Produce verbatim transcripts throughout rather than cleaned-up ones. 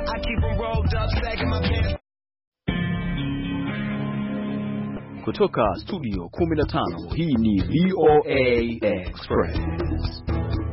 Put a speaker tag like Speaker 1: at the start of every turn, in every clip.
Speaker 1: I keep them rolled up, sagging my pants.
Speaker 2: Kutoka studio kumi na tano, hii ni V O A Express.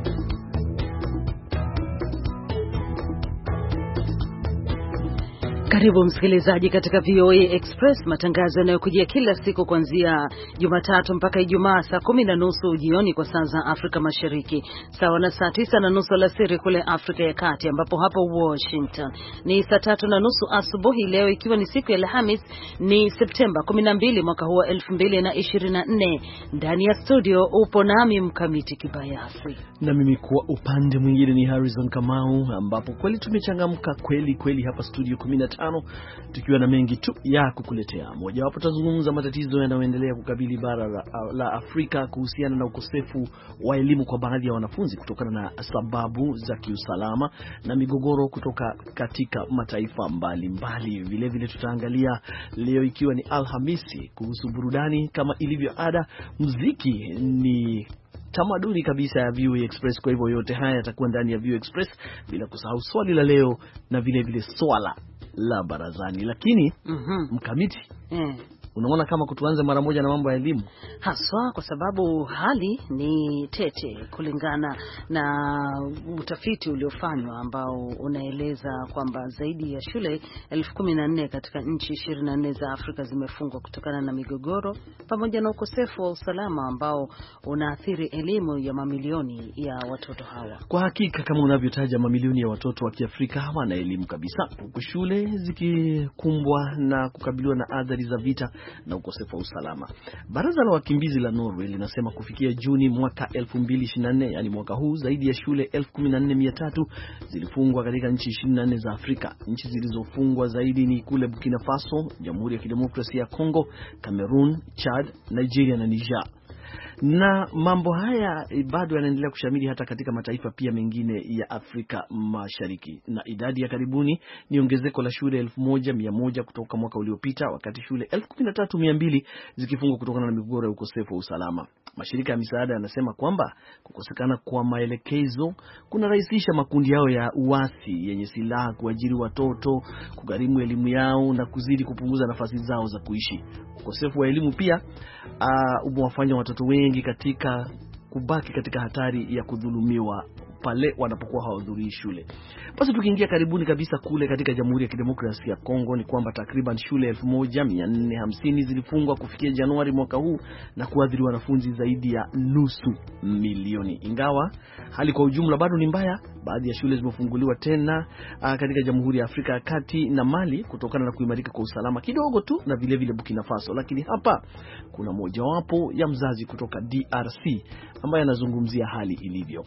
Speaker 3: Karibu msikilizaji katika V O A Express, matangazo yanayokujia kila siku kuanzia Jumatatu mpaka Ijumaa saa kumi na nusu jioni kwa saa za Afrika Mashariki, sawa na saa tisa na nusu alasiri kule Afrika ya Kati, ambapo hapa Washington ni saa tatu na nusu asubuhi. Leo ikiwa ni siku ya Alhamis, ni Septemba kumi na mbili mwaka huu elfu mbili na ishirini na nne. Ndani ya studio upo nami Mkamiti Kibayasi,
Speaker 4: na mimi kwa upande mwingine ni Harrison Kamau, ambapo kweli tumechangamka kweli kweli hapa studio kumi na tano, tukiwa na mengi tu ya kukuletea. Moja wapo tazungumza matatizo yanayoendelea kukabili bara la, la Afrika kuhusiana na ukosefu wa elimu kwa baadhi ya wanafunzi kutokana na sababu za kiusalama na migogoro kutoka katika mataifa mbalimbali. Vile vile tutaangalia leo, ikiwa ni Alhamisi, kuhusu burudani. Kama ilivyo ada, muziki ni tamaduni kabisa ya V O A Express, kwa hivyo yote haya yatakuwa ndani ya V O A Express, bila kusahau swali la leo na vile vile swala la barazani. Lakini mm-hmm. Mkamiti, mm. unaona kama kutuanza mara moja na mambo ya elimu,
Speaker 3: haswa kwa sababu hali ni tete kulingana na utafiti uliofanywa ambao unaeleza kwamba zaidi ya shule elfu kumi na nne katika nchi ishirini na nne za Afrika zimefungwa kutokana na migogoro pamoja na ukosefu wa usalama ambao unaathiri elimu ya mamilioni ya watoto hawa.
Speaker 4: Kwa hakika kama unavyotaja, mamilioni ya watoto wa Kiafrika hawana elimu kabisa, huku shule zikikumbwa na kukabiliwa na athari za vita na ukosefu wa usalama. Baraza la wakimbizi la Norway linasema kufikia Juni mwaka elfu mbili ishirini na nne, yani mwaka huu, zaidi ya shule elfu kumi na nne mia tatu zilifungwa katika nchi ishirini na nne za Afrika. Nchi zilizofungwa zaidi ni kule Burkina Faso, Jamhuri ya Kidemokrasia ya Kongo, Cameroon, Chad, Nigeria na Niger. Na mambo haya bado yanaendelea kushamiri hata katika mataifa pia mengine ya Afrika Mashariki. Na idadi ya karibuni ni ongezeko la shule elfu moja mia moja kutoka mwaka uliopita, wakati shule elfu kumi na tatu mia mbili zikifungwa kutokana na migogoro ya ukosefu wa usalama. Mashirika ya misaada yanasema kwamba kukosekana kwa maelekezo kunarahisisha makundi yao ya uasi yenye silaha kuajiri watoto, kugharimu elimu yao na kuzidi kupunguza nafasi zao za kuishi. Ukosefu wa elimu pia uh, umewafanya watoto wengi katika kubaki katika hatari ya kudhulumiwa pale wanapokuwa hawahudhurii shule. Basi tukiingia karibuni kabisa kule katika Jamhuri ya Kidemokrasia ya Kongo, ni kwamba takriban shule elfu moja mia nne hamsini zilifungwa kufikia Januari mwaka huu na kuathiri wanafunzi zaidi ya nusu milioni. Ingawa hali kwa ujumla bado ni mbaya, baadhi ya shule zimefunguliwa tena uh, katika Jamhuri ya Afrika ya Kati na Mali kutokana na kuimarika kwa usalama kidogo tu, na vile vile Burkina Faso. Lakini hapa kuna mojawapo ya mzazi kutoka D R C ambaye anazungumzia hali ilivyo.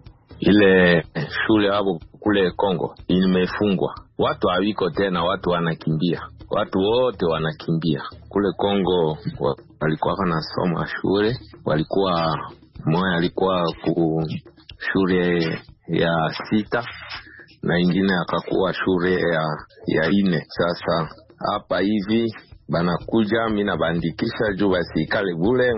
Speaker 5: Ile shule hapo kule Kongo imefungwa, watu hawiko tena, watu wanakimbia, watu wote wanakimbia. Kule Kongo walikuwa wanasoma shule, walikuwa mmoja alikuwa ku shule ya sita na ingine akakuwa shule ya ya ine. Sasa hapa hivi banakuja mimi nabandikisha juu basi kale bule.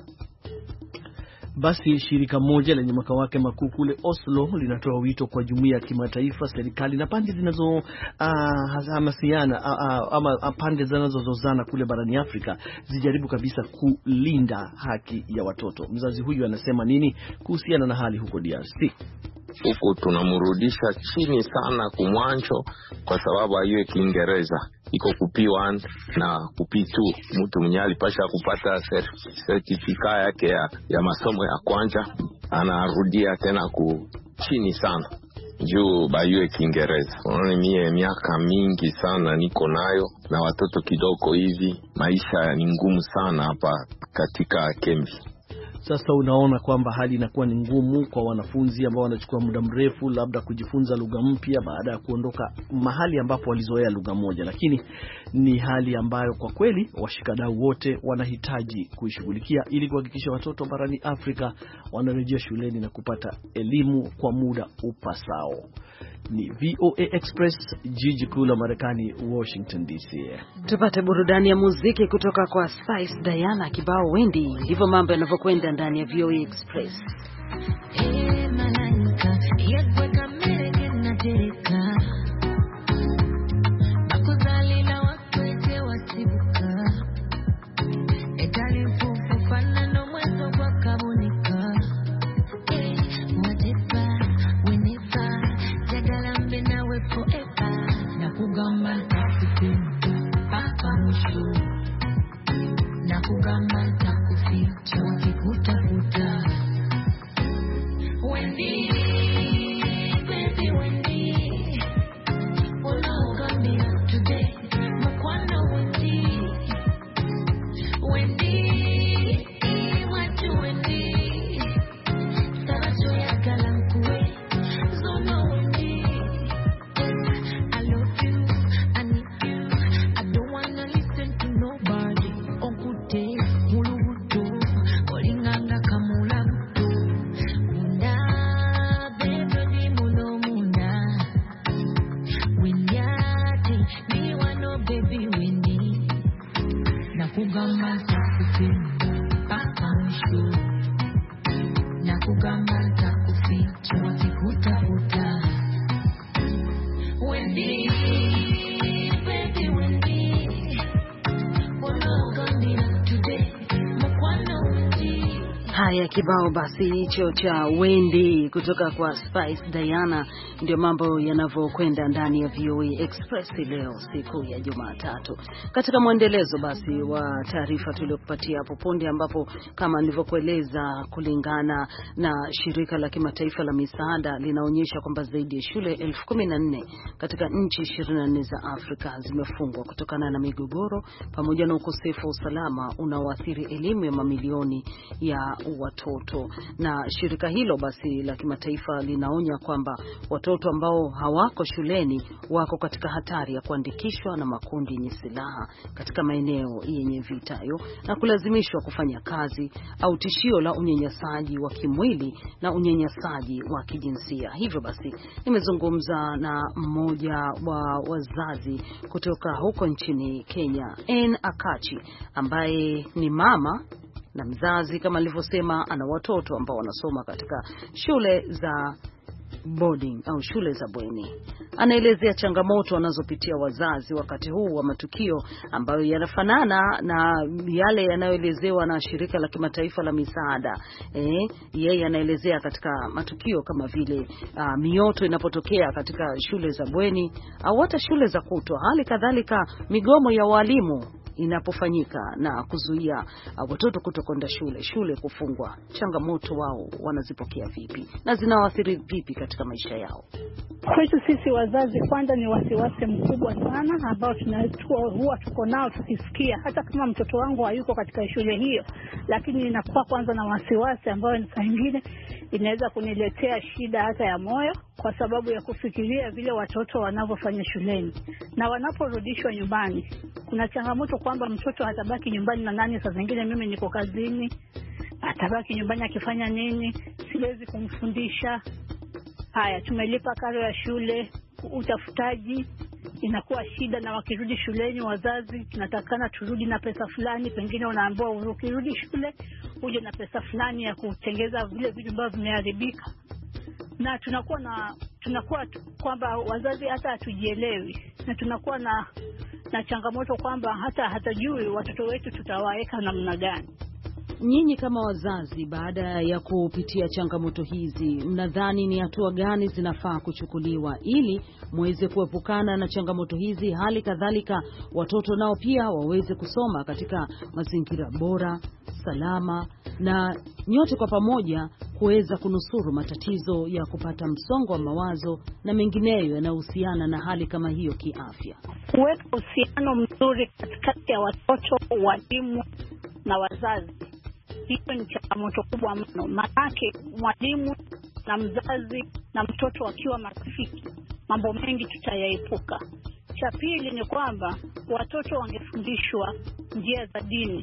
Speaker 4: Basi shirika moja lenye makao yake makuu kule Oslo linatoa wito kwa jumuiya ya kimataifa, serikali na pande zinazo uh, hamasiana uh, ama pande zinazozozana kule barani Afrika zijaribu kabisa kulinda haki ya watoto. Mzazi huyu anasema nini kuhusiana na hali huko D R C?
Speaker 5: Huko tunamrudisha chini sana kumwancho kwa sababu hiyo Kiingereza iko kupi one na kupi two. Mtu mwenye alipasha kupata certificate yake ya, ya masomo ya kwanza anarudia tena ku chini sana juu bayue Kiingereza. Unaona mie miaka mingi sana niko nayo na watoto kidogo hivi, maisha ni ngumu sana hapa katika Kembi.
Speaker 4: Sasa unaona kwamba hali inakuwa ni ngumu kwa wanafunzi ambao wanachukua muda mrefu labda kujifunza lugha mpya baada ya kuondoka mahali ambapo walizoea lugha moja. Lakini ni hali ambayo kwa kweli washikadau wote wanahitaji kuishughulikia ili kuhakikisha watoto barani Afrika wanarejea shuleni na kupata elimu kwa muda upasao. Ni V O A Express, jiji kuu la Marekani, Washington D C.
Speaker 3: Tupate burudani ya muziki kutoka kwa Spice Diana, kibao Wendy. Ndivyo mambo yanavyokwenda ndani ya V O A Express. Hey, malaika, yekwe kamere kena teka.
Speaker 6: nakugamba ntakuficha anishu nakugamba ntakuficha wakikutafuta Wendy baby Wendy wanaoganira today mkwano Wendy.
Speaker 3: Haya, kibao basi hicho cha Wendy kutoka kwa Spice Diana ndio mambo yanavyokwenda ndani ya V O A Express leo siku ya Jumatatu. Katika mwendelezo basi wa taarifa tuliyokupatia hapo punde, ambapo kama nilivyokueleza, kulingana na shirika la kimataifa la misaada linaonyesha kwamba zaidi ya shule elfu kumi na nne katika nchi ishirini na nne za Afrika zimefungwa kutokana na migogoro pamoja na ukosefu wa usalama unaoathiri elimu ya mamilioni ya watoto. Na shirika hilo basi la kimataifa linaonya kwamba watoto ambao hawako shuleni wako katika hatari ya kuandikishwa na makundi yenye silaha katika maeneo yenye vitayo na kulazimishwa kufanya kazi, au tishio la unyanyasaji wa kimwili na unyanyasaji wa kijinsia. Hivyo basi nimezungumza na mmoja wa wazazi kutoka huko nchini Kenya, Anne Akachi, ambaye ni mama na mzazi kama nilivyosema, ana watoto ambao wanasoma katika shule za boarding au shule za bweni. Anaelezea changamoto wanazopitia wazazi wakati huu wa matukio ambayo yanafanana na yale yanayoelezewa na shirika la kimataifa la misaada. Eh, yeye anaelezea katika matukio kama vile uh, mioto inapotokea katika shule za bweni au hata shule za kutwa, hali kadhalika migomo ya walimu inapofanyika na kuzuia uh, watoto kutokwenda shule, shule kufungwa. Changamoto wao wanazipokea vipi na zinawaathiri vipi katika maisha yao?
Speaker 7: Kwetu sisi wazazi kwanza ni wasiwasi mkubwa sana ambao tunachukua huwa tuko nao tukisikia, hata kama mtoto wangu hayuko katika shule hiyo, lakini inakuwa kwanza na wasiwasi ambao saa nyingine inaweza kuniletea shida hata ya moyo, kwa sababu ya kufikiria vile watoto wanavyofanya shuleni na wanaporudishwa nyumbani. Kuna changamoto kwamba mtoto hatabaki nyumbani na nani, saa zingine mimi niko kazini, atabaki nyumbani akifanya nini? Siwezi kumfundisha. Haya, tumelipa karo ya shule, utafutaji inakuwa shida, na wakirudi shuleni wazazi tunatakana turudi na pesa fulani, pengine unaambiwa ukirudi shule uje na pesa fulani ya kutengeza vile vitu ambavyo vimeharibika. Na tunakuwa na tunakuwa kwamba wazazi hata hatujielewi, na tunakuwa na na changamoto kwamba hata hatajui watoto wetu tutawaweka namna gani.
Speaker 3: Nyinyi kama wazazi, baada ya kupitia changamoto hizi, mnadhani ni hatua gani zinafaa kuchukuliwa ili muweze kuepukana na changamoto hizi, hali kadhalika watoto nao pia waweze kusoma katika mazingira bora, salama, na nyote kwa pamoja kuweza kunusuru matatizo ya kupata msongo wa mawazo na mengineyo yanayohusiana na hali kama hiyo kiafya?
Speaker 7: Kuweka uhusiano mzuri katikati ya watoto, walimu na wazazi, hiyo ni changamoto kubwa mno. Maanake mwalimu na mzazi na mtoto wakiwa marafiki, mambo mengi tutayaepuka. Cha pili ni kwamba watoto wangefundishwa njia za dini.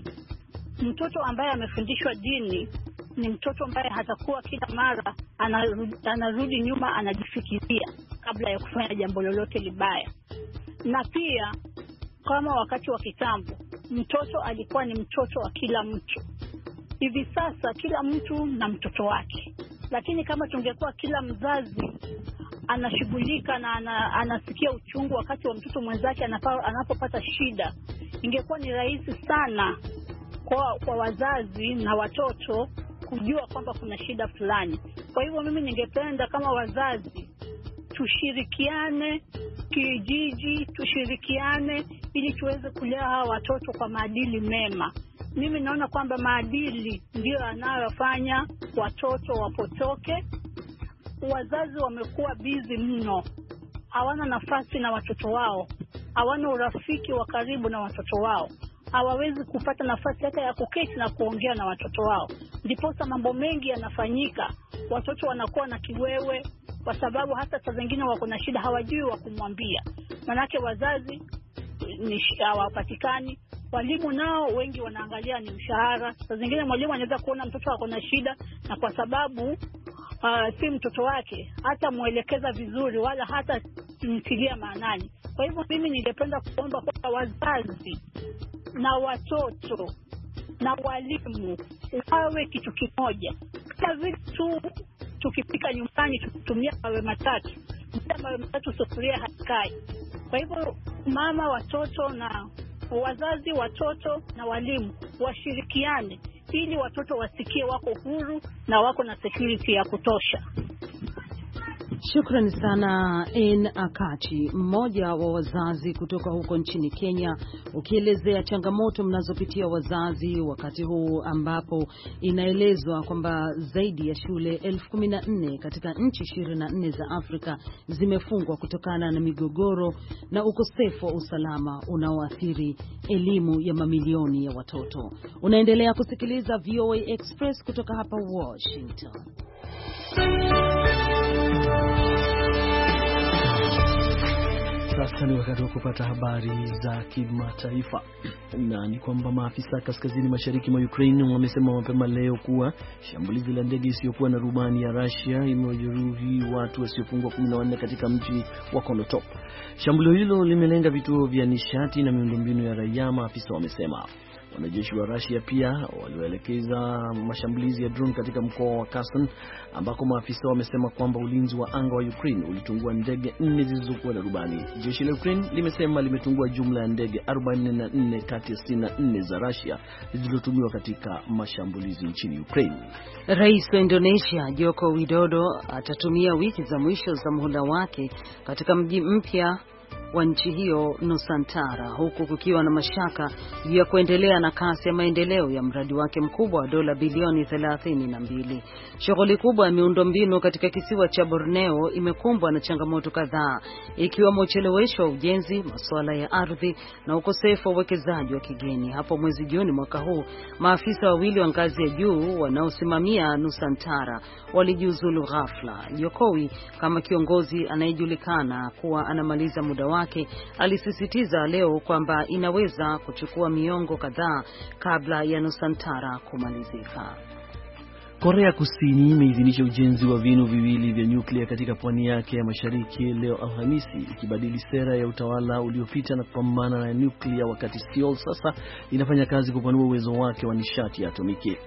Speaker 7: Mtoto ambaye amefundishwa dini ni mtoto ambaye hatakuwa kila mara anarudi, anarudi nyuma anajifikiria kabla ya kufanya jambo lolote libaya. Na pia kama wakati wa kitambo, mtoto alikuwa ni mtoto wa kila mtu. Hivi sasa kila mtu na mtoto wake. Lakini kama tungekuwa kila mzazi anashughulika na ana, anasikia uchungu wakati wa mtoto mwenzake anapopata shida, ingekuwa ni rahisi sana kwa, kwa wazazi na watoto kujua kwamba kuna shida fulani. Kwa hivyo mimi ningependa kama wazazi tushirikiane kijiji, tushirikiane ili tuweze kulea hawa watoto kwa maadili mema. Mimi naona kwamba maadili ndio yanayofanya watoto wapotoke. Wazazi wamekuwa busy mno, hawana nafasi na watoto wao, hawana urafiki wa karibu na watoto wao, hawawezi kupata nafasi hata ya kuketi na kuongea na watoto wao. Ndiposa mambo mengi yanafanyika, watoto wanakuwa na kiwewe kwa sababu hata saa zingine wako na shida hawajui wa kumwambia. Manake wazazi ni hawapatikani, walimu nao wengi wanaangalia ni mshahara. Saa zingine mwalimu anaweza kuona mtoto wako na shida, na kwa sababu uh, si mtoto wake hata muelekeza vizuri wala hata mtilia maanani. Kwa hivyo mimi ningependa kuomba kwa wazazi na watoto na walimu wawe kitu kimoja. Kama vile tu tukipika nyumbani tukitumia mawe matatu, bila mawe matatu sufuria haikai. Kwa hivyo mama, watoto na wazazi, watoto na walimu washirikiane ili watoto wasikie wako huru na wako na security ya kutosha.
Speaker 3: Shukrani sana N Akachi, mmoja wa wazazi kutoka huko nchini Kenya, ukielezea changamoto mnazopitia wazazi wakati huu ambapo inaelezwa kwamba zaidi ya shule elfu kumi na nne katika nchi ishirini na nne za Afrika zimefungwa kutokana na migogoro na ukosefu wa usalama unaoathiri elimu ya mamilioni ya watoto. Unaendelea kusikiliza V O A Express kutoka hapa Washington.
Speaker 4: Sasa ni wakati wa kupata habari za kimataifa, na ni kwamba maafisa kaskazini mashariki mwa Ukraine wamesema mapema leo kuwa shambulizi la ndege isiyokuwa na rubani ya Russia imewajeruhi watu wasiopungua kumi na wanne katika mji wa Konotop. Shambulio hilo limelenga vituo vya nishati na miundombinu ya raia, maafisa wamesema. Wanajeshi wa Russia pia walioelekeza mashambulizi ya drone katika mkoa wa Kherson, ambako maafisa wamesema kwamba ulinzi wa anga wa Ukraine ulitungua ndege nne zilizokuwa na rubani. Jeshi la Ukraine limesema limetungua jumla ya ndege arobaini na nne kati ya sitini na nne za Russia zilizotumiwa katika mashambulizi nchini Ukraine.
Speaker 3: Rais wa Indonesia Joko Widodo atatumia wiki za mwisho za muhula wake katika mji mpya wa nchi hiyo Nusantara, huku kukiwa na mashaka juu ya kuendelea na kasi ya maendeleo ya mradi wake mkubwa wa dola bilioni thelathini na mbili. Shughuli kubwa ya miundombinu katika kisiwa cha Borneo imekumbwa na changamoto kadhaa, ikiwemo uchelewesho wa ujenzi, masuala ya ardhi na ukosefu wa uwekezaji wa kigeni. Hapo mwezi Juni mwaka huu, maafisa wawili wa ngazi ya juu wanaosimamia Nusantara walijiuzulu ghafla. Jokowi, kama kiongozi anayejulikana kuwa anamaliza muda wake, alisisitiza leo kwamba inaweza kuchukua miongo kadhaa kabla ya Nusantara kumalizika.
Speaker 4: Korea Kusini imeidhinisha ujenzi wa vinu viwili vya nyuklia katika pwani yake ya mashariki leo Alhamisi, ikibadili sera ya utawala uliopita na kupambana na nyuklia, wakati Seoul sasa inafanya kazi kupanua uwezo wake wa nishati ya atomiki.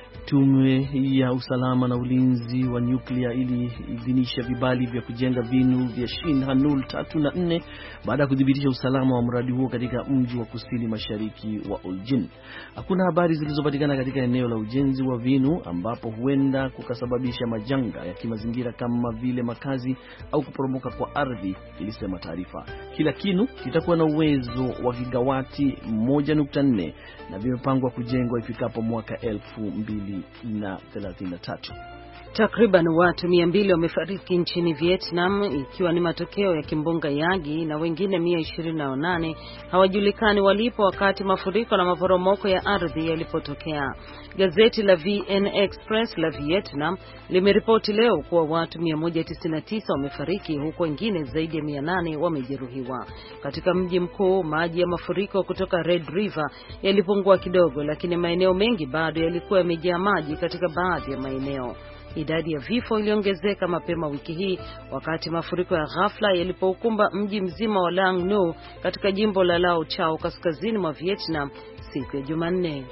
Speaker 4: Tume ya usalama na ulinzi wa nyuklia iliidhinisha vibali vya kujenga vinu vya Shin Hanul tatu na nne baada ya kudhibitisha usalama wa mradi huo katika mji wa kusini mashariki wa Uljin. Hakuna habari zilizopatikana katika eneo la ujenzi wa vinu ambapo huenda kukasababisha majanga ya kimazingira kama vile makazi au kuporomoka kwa ardhi, ilisema taarifa. Kila kinu kitakuwa na uwezo wa gigawati moja nukta nne na vimepangwa kujengwa ifikapo mwaka elfu mbili na thelathini na tatu.
Speaker 3: Takriban watu mia mbili wamefariki nchini Vietnam, ikiwa ni matokeo ya kimbunga Yagi, na wengine mia ishirini na nane hawajulikani walipo wakati mafuriko na maporomoko ya ardhi yalipotokea. Gazeti la V N Express la Vietnam limeripoti leo kuwa watu mia moja tisini na tisa wamefariki, huku wengine zaidi ya mia nane wamejeruhiwa. Katika mji mkuu, maji ya mafuriko kutoka Red River yalipungua kidogo, lakini maeneo mengi bado yalikuwa yamejaa maji katika baadhi ya maeneo. Idadi ya vifo iliongezeka mapema wiki hii wakati mafuriko ya ghafla yalipoukumba mji mzima wa Lang No katika jimbo la Lao Chau kaskazini mwa Vietnam siku ya Jumanne.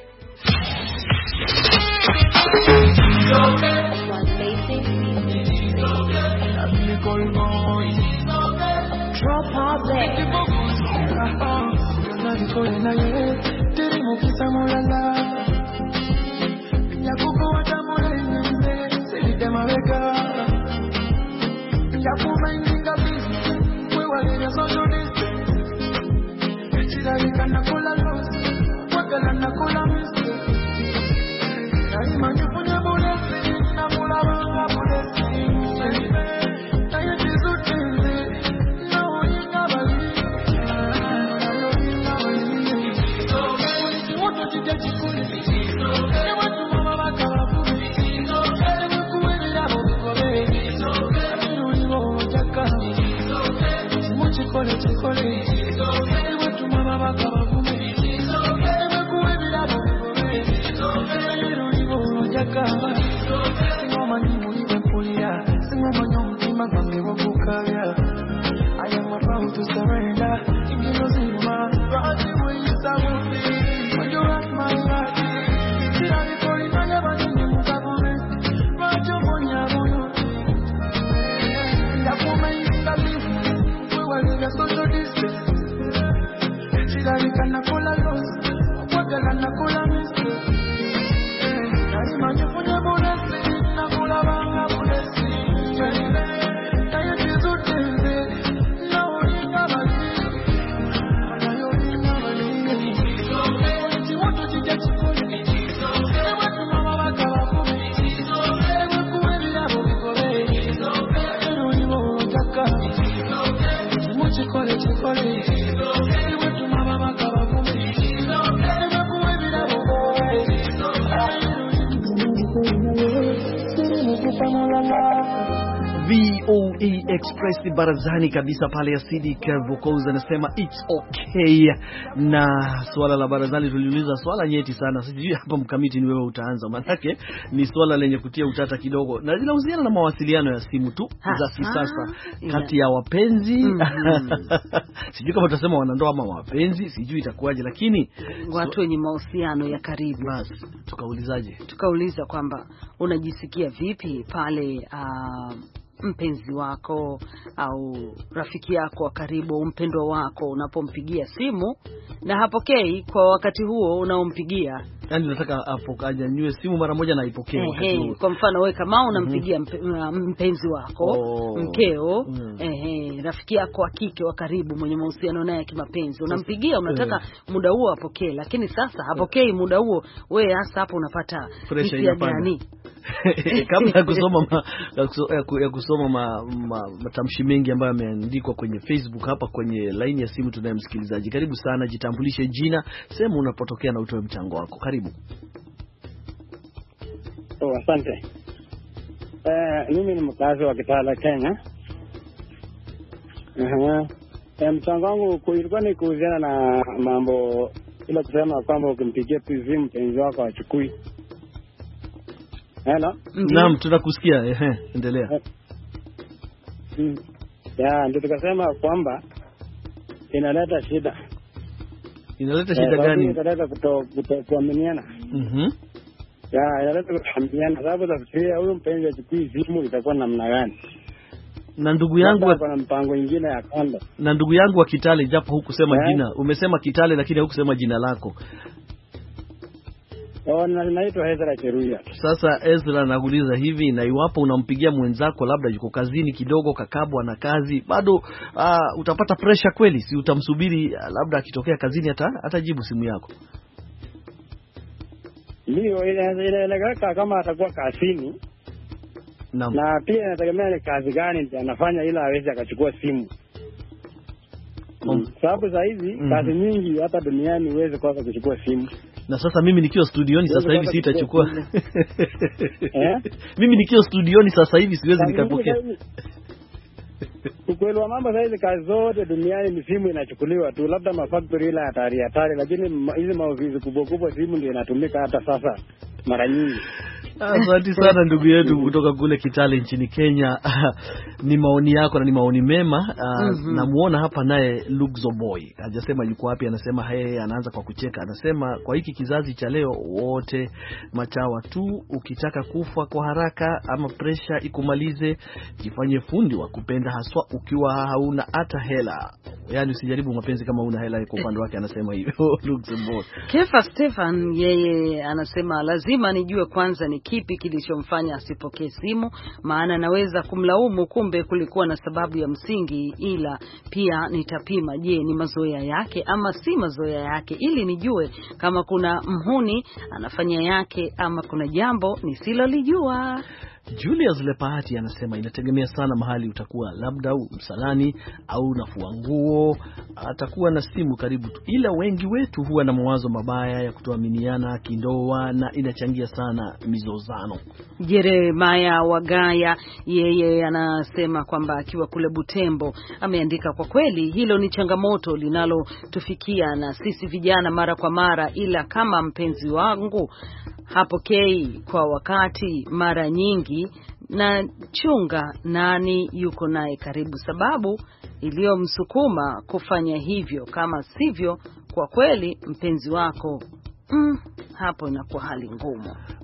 Speaker 8: I am about to surrender. If you know, see my, right away, you we are social distance. Chila likana kula lost, wakala na kula miss. Nari manje kunya bulesi, na kula banga bulesi. Chile, tayo chizu tenze, na uringa bali. Ana yo uringa bali. Chi watu chija chikoni. Ewe watu mama waka wakumi. Ewe kuweli ya bukore. Ewe unimo utaka. Chimu chikole chikole.
Speaker 4: V O A Express barazani kabisa pale. Asidi Vocals anasema it's okay. Na swala la barazani tuliuliza swala nyeti sana. Sijui hapa mkamiti ni wewe utaanza, manake ni swala lenye kutia utata kidogo na linahusiana na mawasiliano ya simu tu za kisasa kati ya wapenzi. Mm-hmm. Sijui kama tutasema wanandoa ama wapenzi, sijui itakuwaje, lakini
Speaker 3: watu wenye mahusiano ya karibu.
Speaker 4: Basi tukaulizaje?
Speaker 3: Tukauliza kwamba unajisikia vipi pale uh, mpenzi wako au rafiki yako wa karibu, mpendwa wako unapompigia simu na hapokei kwa wakati huo unaompigia.
Speaker 4: Yaani nataka apokaje nyue simu mara moja na ipokee wakati huo.
Speaker 3: Kwa mfano wewe kama unampigia mpenzi wako, oh, mkeo, mm. ehe, rafiki yako wa kike wa karibu mwenye mahusiano naye kimapenzi, unampigia unataka eh. muda huo apokee, lakini sasa hapokei muda huo, wewe hasa hapo unapata hisia gani?
Speaker 4: Kabla ya kusoma ma, ya kusoma ma, ma, matamshi mengi ambayo yameandikwa kwenye Facebook, hapa kwenye line ya simu tunaye msikilizaji. Karibu sana, jitambulishe jina, sema unapotokea na utoe mchango wako. Karibu.
Speaker 9: Oh, asante. Eh, mimi ni mkazi wa Kitale, Kenya. Eh, eh mchango wangu ilikuwa ni kuhusiana na mambo ile kusema kwamba ukimpigia simu mpenzi wako achukui. Hello?
Speaker 4: Naam, tunakusikia. Ehe, endelea.
Speaker 9: Mm. Ya, ndio tukasema kwamba inaleta shida.
Speaker 4: Inaleta shida eh, gani?
Speaker 9: Inaleta kuto kuaminiana.
Speaker 4: Mhm.
Speaker 9: Ya, inaleta kuaminiana. Sababu tafikiria huyu mpenzi achukui simu itakuwa namna gani?
Speaker 4: Na ndugu yangu wa...
Speaker 9: kuna mpango mwingine ya kando.
Speaker 4: Na ndugu yangu wa Kitale, japo hukusema yeah. jina. Umesema Kitale lakini hukusema jina lako.
Speaker 9: Oh, na naitwa Ezra Cheruya.
Speaker 4: Sasa Ezra, nakuuliza hivi, na iwapo unampigia mwenzako labda yuko kazini kidogo, kakabwa na kazi, bado uh, utapata pressure kweli? Si utamsubiri uh, labda akitokea kazini hata atajibu simu yako?
Speaker 9: Ndio, ile ile ile kama atakuwa kazini.
Speaker 4: Naam.
Speaker 9: Na pia inategemea ni kazi gani ndiye anafanya ila aweze akachukua simu. Mm. Sababu saa hizi mm-hmm. kazi nyingi hata duniani uweze kwanza kuchukua simu.
Speaker 4: Na sasa mimi nikiwa studioni sasa hivi sitachukua.
Speaker 9: Eh?
Speaker 4: Mimi nikiwa studioni sasa hivi siwezi nikapokea.
Speaker 9: Ukweli wa mambo sasa hizi kazi zote duniani ni simu inachukuliwa tu, labda mafactory ile hatari hatari, lakini hizi maofisi kubwa kubwa simu ndio inatumika hata sasa mara nyingi.
Speaker 4: Asante sana ndugu yetu kutoka kule Kitale nchini Kenya. Ni maoni yako na ni maoni mema. Uh, mm-hmm. Namuona hapa naye Luxo Boy. Hajasema yuko wapi, anasema hey, anaanza kwa kucheka. Anasema kwa hiki kizazi cha leo wote machawa tu, ukitaka kufa kwa haraka ama pressure ikumalize, jifanye fundi wa kupenda haswa ukiwa hauna hata hela. Yaani usijaribu mapenzi kama una hela. Kwa upande wake anasema hivyo Luxo Boy.
Speaker 3: Kefa Stefan yeye anasema lazima nijue kwanza ni kipi kilichomfanya asipokee simu, maana naweza kumlaumu kumbe kulikuwa na sababu ya msingi, ila pia nitapima, je, ni mazoea yake ama si mazoea yake, ili nijue kama kuna mhuni anafanya yake ama kuna jambo nisilolijua.
Speaker 4: Julius Lepahati anasema inategemea sana mahali utakuwa, labda msalani au nafua nguo, atakuwa na simu karibu tu, ila wengi wetu huwa na mawazo mabaya ya kutoaminiana kindoa na inachangia sana mizozano.
Speaker 3: Jeremiah Wagaya yeye anasema kwamba akiwa kule Butembo, ameandika kwa kweli hilo ni changamoto linalotufikia na sisi vijana mara kwa mara, ila kama mpenzi wangu hapokei kwa wakati mara nyingi na chunga nani yuko naye karibu, sababu iliyomsukuma kufanya hivyo, kama sivyo kwa kweli mpenzi wako mm, hapo inakuwa hali ngumu.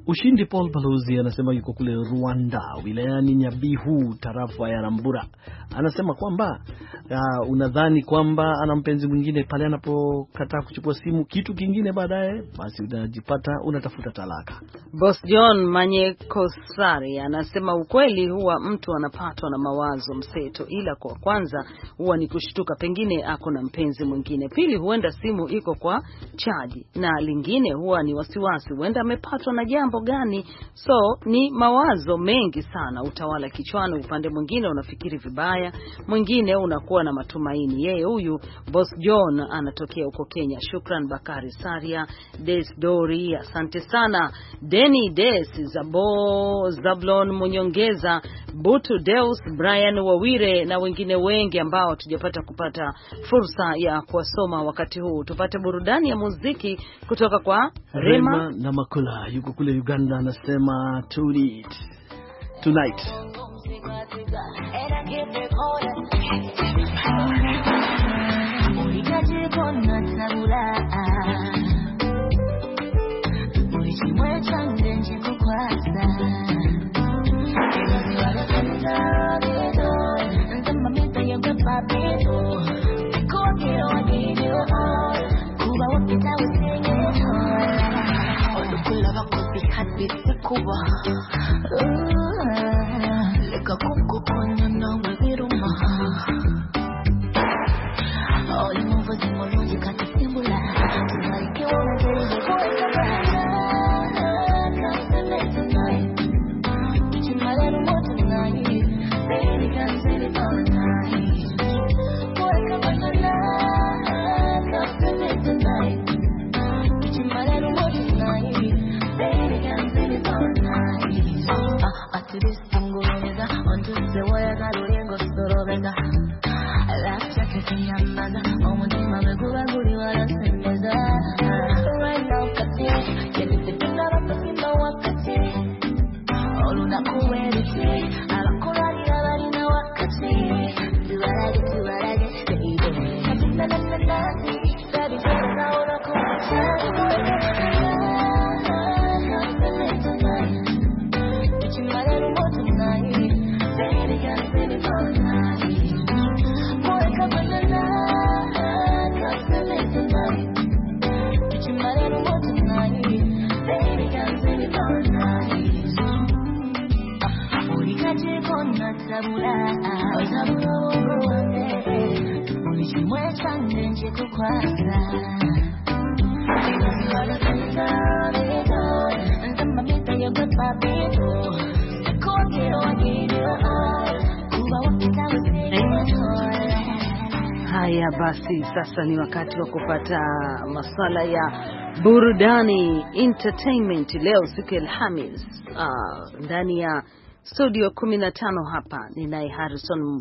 Speaker 4: Ushindi Paul Balozi anasema yuko kule Rwanda, wilayani Nyabihu, tarafa ya Rambura. Anasema kwamba uh, unadhani kwamba ana mpenzi mwingine pale anapokataa kuchukua simu, kitu kingine baadaye basi unajipata unatafuta talaka.
Speaker 3: Boss John Manyekosari anasema ukweli huwa mtu anapatwa na mawazo mseto, ila kwa kwanza huwa ni kushtuka pengine ako na mpenzi mwingine. Pili, huenda simu iko kwa chaji, na lingine huwa ni wasiwasi, huenda amepatwa na jambo gani. So ni mawazo mengi sana utawala kichwani. Upande mwingine unafikiri vibaya, mwingine unakuwa na matumaini. Yeye huyu Boss John anatokea huko Kenya. Shukran Bakari Saria, Des Dori, asante sana. Denny Des, Zabo, Zablon Munyongeza, Butu Deus, Brian Wawire na wengine wengi ambao tujapata kupata fursa ya kuwasoma wakati huu. Tupate burudani ya muziki kutoka kwa Rema,
Speaker 4: Rema na Makula yuko kule Uganda, anasema tonight tonight.
Speaker 3: Haya basi, sasa ni wakati wa kupata masuala ya burudani, entertainment. Leo siku ya Alhamis, uh, ndani ya studio kumi na tano hapa ninaye Harrison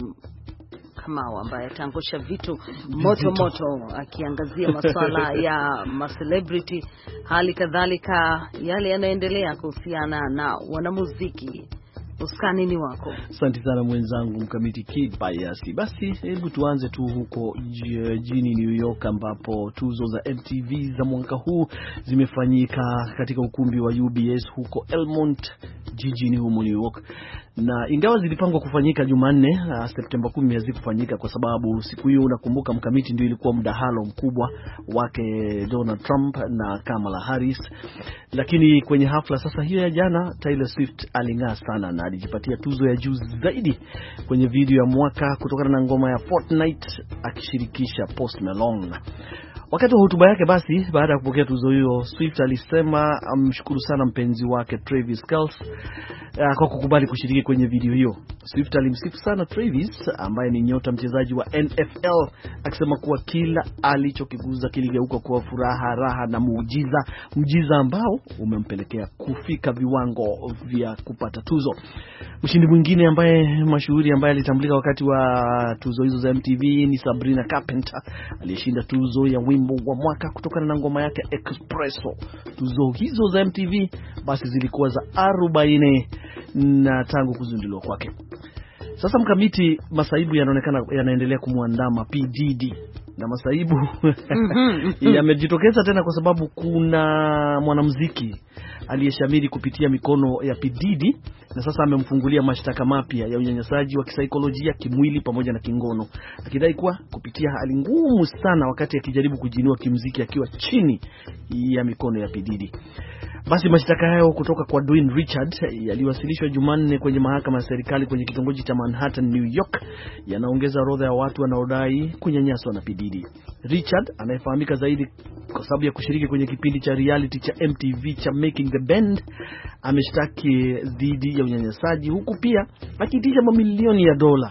Speaker 3: Kamau ambaye atangusha vitu moto moto akiangazia masuala ya ma celebrity, hali kadhalika yale yanaendelea kuhusiana na wanamuziki. Uskani ni wako.
Speaker 4: Asante sana mwenzangu Mkamiti Kibayasi. Basi hebu tuanze tu huko jijini New York ambapo tuzo za M T V za mwaka huu zimefanyika katika ukumbi wa U B S huko Elmont jijini humo New York. Na ingawa zilipangwa kufanyika Jumanne, Septemba kumi, hazikufanyika kwa sababu siku hiyo unakumbuka Mkamiti ndio ilikuwa mdahalo mkubwa wake Donald Trump na Kamala Harris. Lakini kwenye hafla sasa hiyo ya jana, Taylor Swift aling'aa sana na alijipatia tuzo ya juu zaidi kwenye video ya mwaka kutokana na ngoma ya Fortnite akishirikisha Post Malone. Wakati wa hotuba yake basi, baada ya kupokea tuzo hiyo, Swift alisema amshukuru sana mpenzi wake Travis Kelce uh, kwa kukubali kushiriki kwenye video hiyo. Swift alimsifu sana Travis ambaye ni nyota mchezaji wa N F L, akisema kuwa kila alichokiguza kiligeuka kuwa furaha, raha na muujiza, muujiza ambao umempelekea kufika viwango vya kupata tuzo. Mshindi mwingine ambaye mashuhuri ambaye alitambulika wakati wa tuzo hizo za M T V ni Sabrina Carpenter, aliyeshinda tuzo ya wimbo wa mwaka kutokana na ngoma yake Espresso. Tuzo hizo za M T V basi zilikuwa za arobaini na tangu kuzinduliwa kwake. Sasa Mkamiti, masaibu yanaonekana yanaendelea kumwandama P Diddy na masaibu yamejitokeza tena kwa sababu kuna mwanamuziki aliyeshamiri kupitia mikono ya P. Diddy na sasa amemfungulia mashtaka mapya ya unyanyasaji wa kisaikolojia, kimwili pamoja na kingono, akidai kuwa kupitia hali ngumu sana wakati akijaribu kujinua kimuziki akiwa chini ya mikono ya P. Diddy. Basi mashtaka hayo kutoka kwa Dwayne Richard yaliwasilishwa Jumanne kwenye mahakama ya serikali kwenye kitongoji cha Manhattan, New York, yanaongeza orodha ya watu wanaodai kunyanyaswa na P. Diddy. Richard anayefahamika zaidi kwa sababu ya kushiriki kwenye kipindi cha reality cha M T V cha Making the Band ameshtaki dhidi ya unyanyasaji, huku pia akiitisha mamilioni ya dola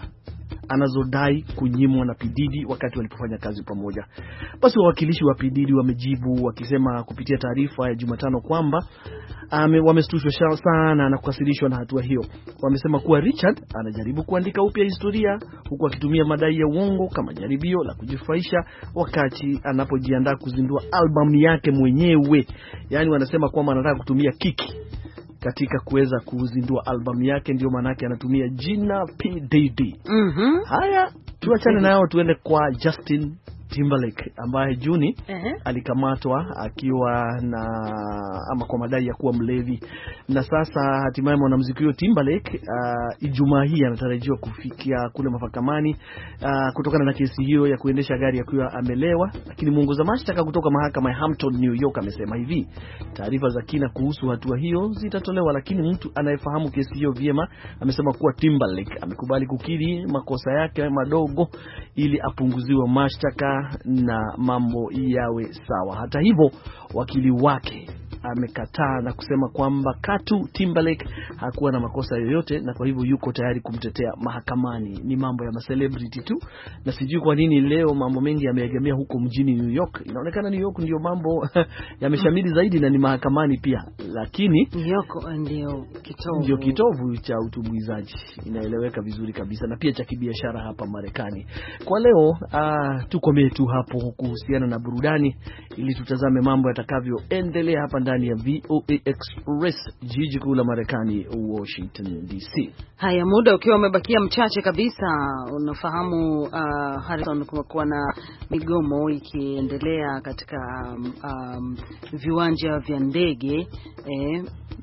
Speaker 4: anazodai kunyimwa na P. Diddy wakati walipofanya kazi pamoja. Basi wawakilishi wa P. Diddy wamejibu wakisema kupitia taarifa ya Jumatano kwamba ame wameshtushwa sana na kukasirishwa na hatua hiyo. Wamesema kuwa Richard anajaribu kuandika upya historia huku akitumia madai ya uongo kama jaribio la kujifurahisha wakati anapojiandaa kuzindua albamu yake mwenyewe. Yaani wanasema kwamba anataka kutumia kiki katika kuweza kuzindua albamu yake, ndio maana yake anatumia jina P. Diddy.
Speaker 3: Mhm.
Speaker 4: Haya, tuachane nao tuende kwa Justin Timberlake ambaye Juni uh-huh. alikamatwa akiwa na ama kwa madai ya kuwa mlevi, na sasa hatimaye mwanamuziki huyo Timberlake uh, Ijumaa hii anatarajiwa kufikia kule mahakamani uh, kutokana na kesi hiyo ya kuendesha gari akiwa amelewa. Lakini mwongoza mashtaka kutoka mahakama ya Hampton, New York amesema hivi: taarifa za kina kuhusu hatua hiyo zitatolewa, lakini mtu anayefahamu kesi hiyo vyema amesema kuwa Timberlake amekubali kukiri makosa yake madogo ili apunguziwe mashtaka na mambo yawe sawa. Hata hivyo, wakili wake amekataa na kusema kwamba katu Timberlake hakuwa na makosa yoyote na kwa hivyo yuko tayari kumtetea mahakamani. Ni mambo ya celebrity tu, na sijui kwa nini leo mambo mengi yameegemea huko mjini New York. Inaonekana New York ndio mambo yameshamiri zaidi na ni mahakamani pia, lakini
Speaker 3: New York ndio kitovu
Speaker 4: ndio kitovu cha utumbuizaji, inaeleweka vizuri kabisa, na pia cha kibiashara hapa Marekani. Kwa leo uh, tukomee tu hapo kuhusiana na burudani ili tutazame mambo yatakavyoendelea hapa ndani ya V O A Express, jiji kuu la Marekani, Washington D C.
Speaker 3: Haya, muda ukiwa umebakia mchache kabisa, unafahamu uh, Harrison, kumekuwa na migomo ikiendelea katika um, viwanja vya ndege eh,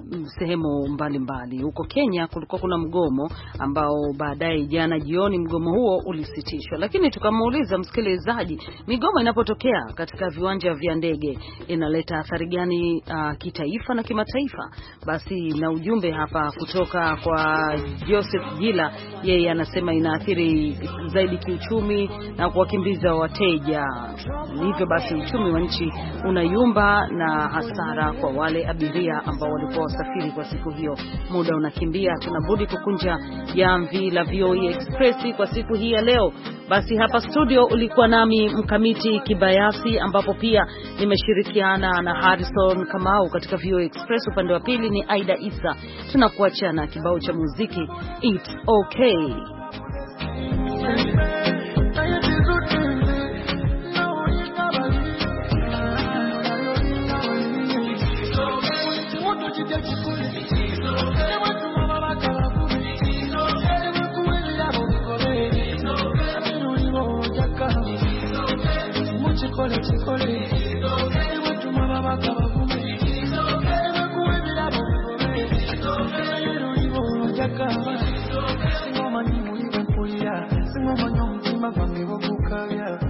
Speaker 3: sehemu mbalimbali. Huko Kenya kulikuwa kuna mgomo ambao baadaye jana jioni mgomo huo ulisitishwa, lakini tukamuuliza msikilizaji, migomo inapotokea katika viwanja vya ndege inaleta athari gani uh, kitaifa na kimataifa? Basi na ujumbe hapa kutoka kwa Joseph Gila, yeye anasema inaathiri zaidi kiuchumi na kuwakimbiza wateja. Hivyo basi uchumi wa nchi unayumba na hasara kwa wale abiria ambao walikuwa wasafiri kwa siku hiyo. Muda unakimbia, tunabudi kukunja jamvi la V O A Express kwa siku hii ya leo. Basi hapa studio ulikuwa nami Mkamiti Kibayasi, ambapo pia nimeshirikiana na Harrison Kamau katika V O A Express. Upande wa pili ni Aida Isa. Tunakuacha na kibao cha muziki It's Okay.
Speaker 8: Chikole chikole, ewe tumama bakaba kume, ewe kuwebila bukome, ewe ibo jakaba, singoma ni muliwe kulia, singoma nyomutima kwange bokukabya.